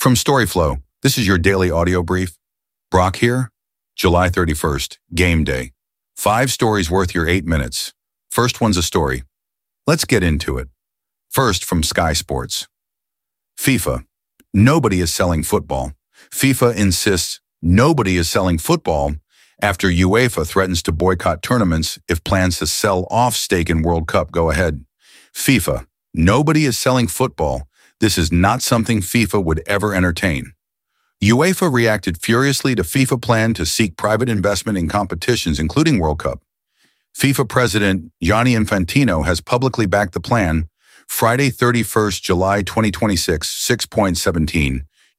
From Storyflow, this is your daily audio brief. Brock here. July 31st, game day. 5 stories worth your 8 minutes. First one's a story. Let's get into it. First, from Sky Sports. FIFA. Nobody is selling football. FIFA insists nobody is selling football after UEFA threatens to boycott tournaments if plans to sell off stake in World Cup go ahead. FIFA. Nobody is selling football. This is not something FIFA would ever entertain. UEFA reacted furiously to FIFA plan to seek private investment in competitions, including World Cup. FIFA President Gianni Infantino has publicly backed the plan. Friday, 31st July 2026, 6.17.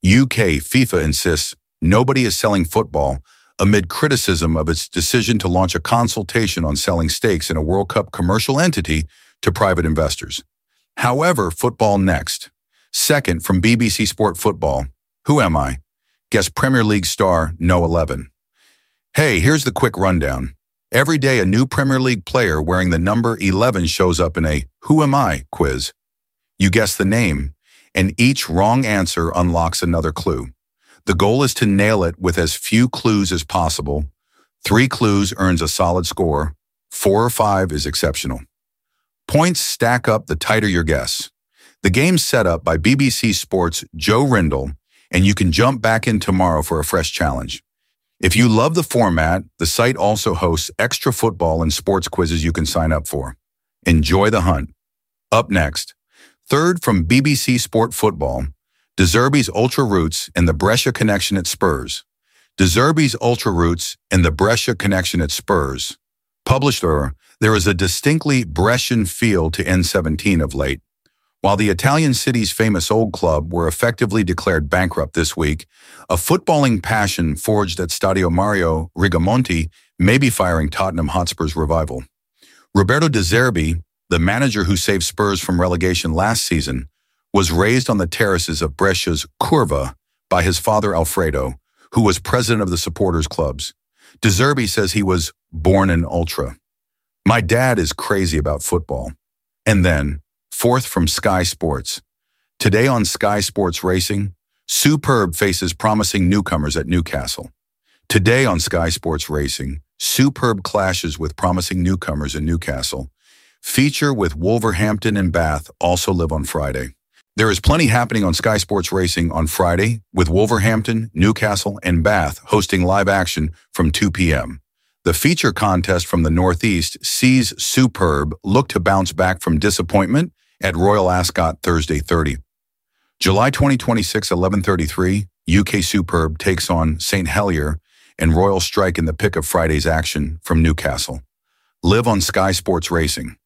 UK FIFA insists nobody is selling football amid criticism of its decision to launch a consultation on selling stakes in a World Cup commercial entity to private investors. However, football next. Second, from BBC Sport Football. Who am I? Guess Premier League star No 11. Hey, here's the quick rundown. Every day, a new Premier League player wearing the number 11 shows up in a Who Am I quiz. You guess the name, and each wrong answer unlocks another clue. The goal is to nail it with as few clues as possible. 3 clues earns a solid score. 4 or 5 is exceptional. Points stack up the tighter your guess. The game's set up by BBC Sports' Joe Rindle, and you can jump back in tomorrow for a fresh challenge. If you love the format, the site also hosts extra football and sports quizzes you can sign up for. Enjoy the hunt. Up next, third from BBC Sport Football, De Zerbi's Ultra Roots and the Brescia connection at Spurs. De Zerbi's Ultra Roots and the Brescia connection at Spurs. Publisher, there is a distinctly Brescian feel to N17 of late. While the Italian city's famous old club were effectively declared bankrupt this week, a footballing passion forged at Stadio Mario Rigamonti may be firing Tottenham Hotspur's revival. Roberto De Zerbi, the manager who saved Spurs from relegation last season, was raised on the terraces of Brescia's Curva by his father Alfredo, who was president of the supporters' clubs. De Zerbi says he was born an ultra. My dad is crazy about football. And then, fourth from Sky Sports. Today on Sky Sports Racing, Superb faces promising newcomers at Newcastle. Today on Sky Sports Racing, Superb clashes with promising newcomers in Newcastle. Feature with Wolverhampton and Bath also live on Friday. There is plenty happening on Sky Sports Racing on Friday, with Wolverhampton, Newcastle, and Bath hosting live action from 2 p.m. The feature contest from the Northeast sees Superb look to bounce back from disappointment at Royal Ascot Thursday 30. July 2026, 11:33, UK Superb takes on St. Helier and Royal Strike in the pick of Friday's action from Newcastle. Live on Sky Sports Racing.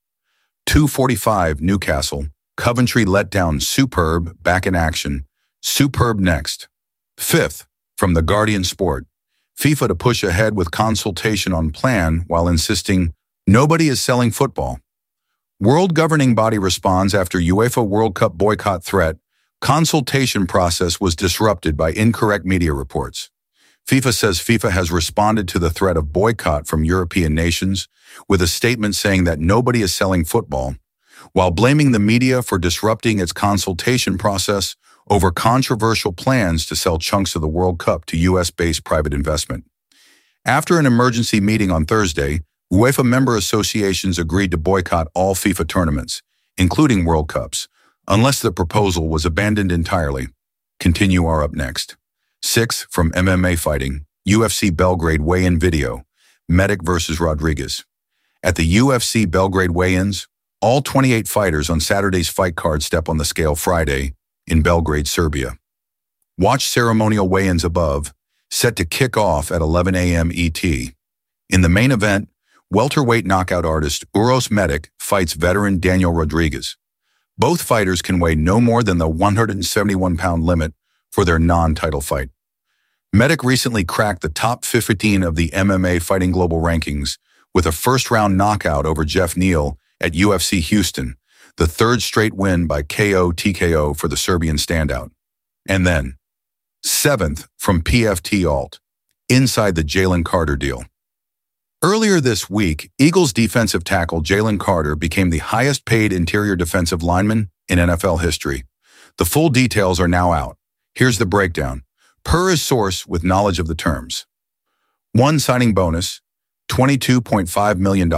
2:45 Newcastle. Coventry let down Superb back in action. Superb next. Fifth, from The Guardian Sport. FIFA to push ahead with consultation on plan while insisting nobody is selling football. World governing body responds after UEFA World Cup boycott threat. Consultation process was disrupted by incorrect media reports. FIFA says FIFA has responded to the threat of boycott from European nations with a statement saying that nobody is selling football, while blaming the media for disrupting its consultation process over controversial plans to sell chunks of the World Cup to US-based private investment. After an emergency meeting on Thursday, UEFA member associations agreed to boycott all FIFA tournaments, including World Cups, unless the proposal was abandoned entirely. Continue our up next. 6 from MMA fighting, UFC Belgrade weigh-in video, Medic versus Rodriguez. At the UFC Belgrade weigh-ins, all 28 fighters on Saturday's fight card step on the scale Friday in Belgrade, Serbia. Watch ceremonial weigh-ins above, set to kick off at 11 a.m. ET. In the main event, welterweight knockout artist Uros Medic fights veteran Daniel Rodriguez. Both fighters can weigh no more than the 171-pound limit for their non-title fight. Medic recently cracked the top 15 of the MMA Fighting Global rankings with a first-round knockout over Jeff Neal at UFC Houston, the 3rd straight win by KO/TKO for the Serbian standout. And then, 7th from PFT Alt, inside the Jalen Carter deal. Earlier this week, Eagles defensive tackle Jalen Carter became the highest-paid interior defensive lineman in NFL history. The full details are now out. Here's the breakdown. Per is source with knowledge of the terms. 1. Signing bonus, $22.5 million.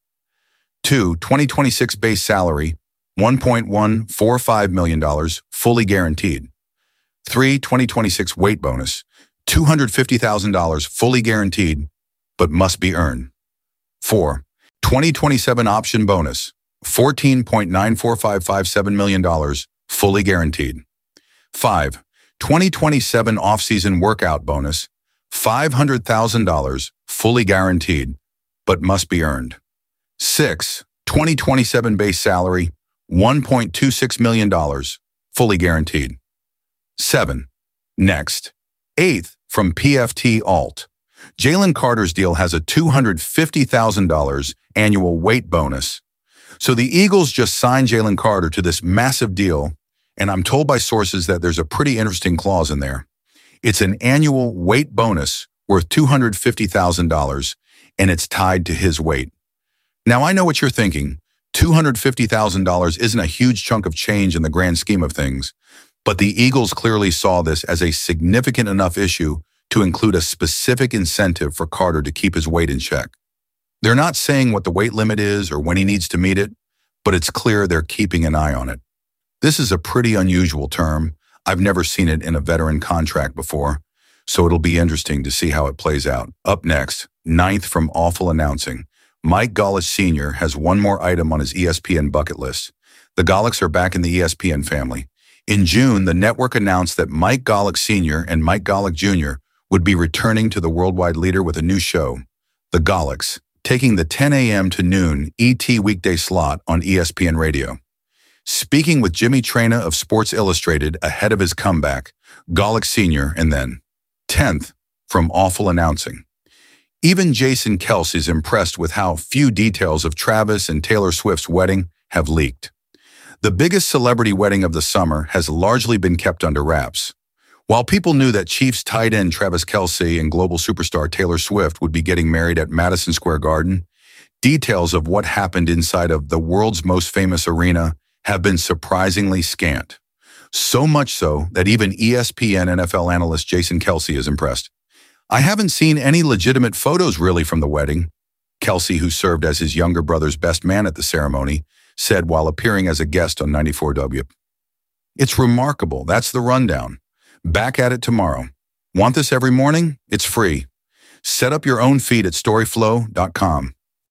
2. 2026 base salary, $1.145 million, fully guaranteed. 3. 2026 weight bonus, $250,000, fully guaranteed, but must be earned. 4. 2027 option bonus, $14.94557 million, fully guaranteed. 5. 2027 off-season workout bonus, $500,000, fully guaranteed, but must be earned. 6. 2027 base salary, $1.26 million, fully guaranteed. 7. Next. 8th, from PFT Alt. Jalen Carter's deal has a $250,000 annual weight bonus. So the Eagles just signed Jalen Carter to this massive deal, and I'm told by sources that there's a pretty interesting clause in there. It's an annual weight bonus worth $250,000, and it's tied to his weight. Now, I know what you're thinking. $250,000 isn't a huge chunk of change in the grand scheme of things, but the Eagles clearly saw this as a significant enough issue to include a specific incentive for Carter to keep his weight in check. They're not saying what the weight limit is or when he needs to meet it, but it's clear they're keeping an eye on it. This is a pretty unusual term. I've never seen it in a veteran contract before, so it'll be interesting to see how it plays out. Up next, 9th from Awful Announcing. Mike Golic Sr. has one more item on his ESPN bucket list. The Golics are back in the ESPN family. In June, the network announced that Mike Golic Sr. and Mike Golic Jr. would be returning to the worldwide leader with a new show, The Golics, taking the 10 a.m. to noon ET weekday slot on ESPN Radio. Speaking with Jimmy Traina of Sports Illustrated ahead of his comeback, Golic Sr. and then 10th from Awful Announcing. Even Jason Kelce is impressed with how few details of Travis and Taylor Swift's wedding have leaked. The biggest celebrity wedding of the summer has largely been kept under wraps. While people knew that Chiefs tight end Travis Kelce and global superstar Taylor Swift would be getting married at Madison Square Garden, details of what happened inside of the world's most famous arena have been surprisingly scant. So much so that even ESPN NFL analyst Jason Kelce is impressed. I haven't seen any legitimate photos really from the wedding, Kelce, who served as his younger brother's best man at the ceremony, said while appearing as a guest on 94W. It's remarkable. That's the rundown. Back at it tomorrow. Want this every morning? It's free. Set up your own feed at storyflow.com.